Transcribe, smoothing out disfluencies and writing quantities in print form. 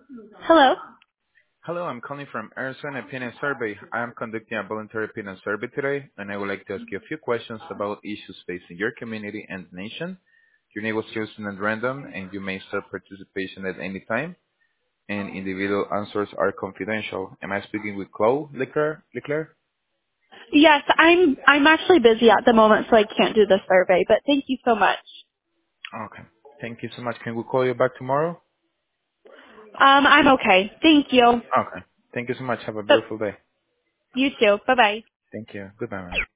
Hello. Hello, I'm calling from Earnest Opinion Survey. I am conducting a voluntary opinion survey today, and I would like to ask you a few questions about issues facing your community and nation. Your name was chosen at random, and you may start participation at any time, and individual answers are confidential. Am I speaking with Chloe Leclerc? Yes, I'm actually busy at the moment, so I can't do the survey. But thank you so much. Okay. Thank you so much. Can we call you back tomorrow? I'm okay. Thank you. Okay. Thank you so much. Have a But beautiful day. you too. Bye bye. Thank you. Goodbye, man.